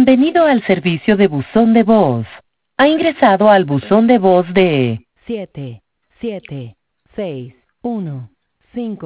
Bienvenido al servicio de buzón de voz. Ha ingresado al buzón de voz de 77615.